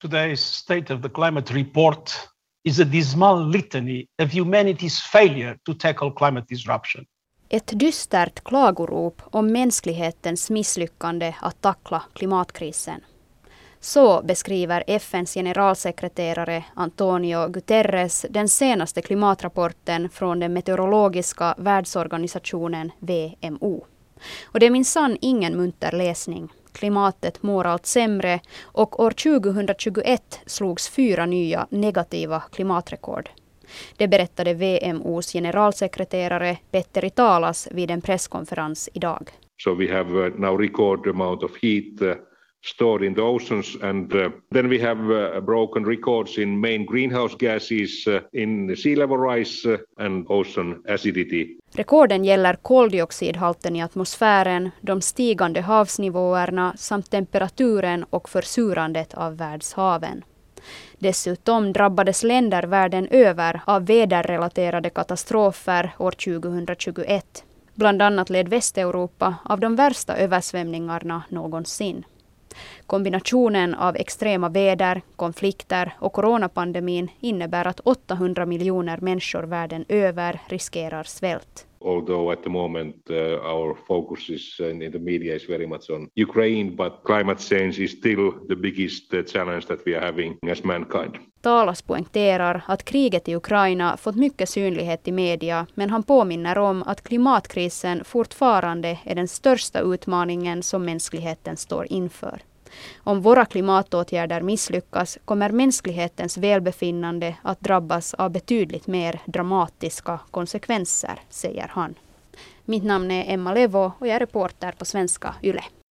Today's State of the Climate report is a dismal litany of humanity's failure to tackle climate disruption. Ett dystert klagorop om mänsklighetens misslyckande att tackla klimatkrisen. Så beskriver FN:s generalsekreterare Antonio Guterres den senaste klimatrapporten från den meteorologiska världsorganisationen WMO. Och det är minsann ingen munter läsning. Klimatet mår allt sämre och år 2021 slogs 4 nya negativa klimatrekord. Det berättade WMOs generalsekreterare Petteri Taalas vid en presskonferens idag. So we have now record amount of heat stored in the oceans and then we have broken records in main greenhouse gases, in sea level rise and ocean acidity. Rekorden gäller koldioxidhalten i atmosfären, de stigande havsnivåerna samt temperaturen och försurandet av världshaven. Dessutom drabbades länder världen över av väderrelaterade katastrofer år 2021. Bland annat led Västeuropa av de värsta översvämningarna någonsin. Kombinationen av extrema väder, konflikter och coronapandemin innebär att 800 miljoner människor världen över riskerar svält. Although at the moment our focus is in the media is very much on Ukraine, but climate change is still the biggest challenge that we are having as mankind. Taalas poängterar att kriget i Ukraina fått mycket synlighet i media, men han påminner om att klimatkrisen fortfarande är den största utmaningen som mänskligheten står inför. Om våra klimatåtgärder misslyckas kommer mänsklighetens välbefinnande att drabbas av betydligt mer dramatiska konsekvenser, säger han. Mitt namn är Emma Levo och jag är reporter på Svenska Yle.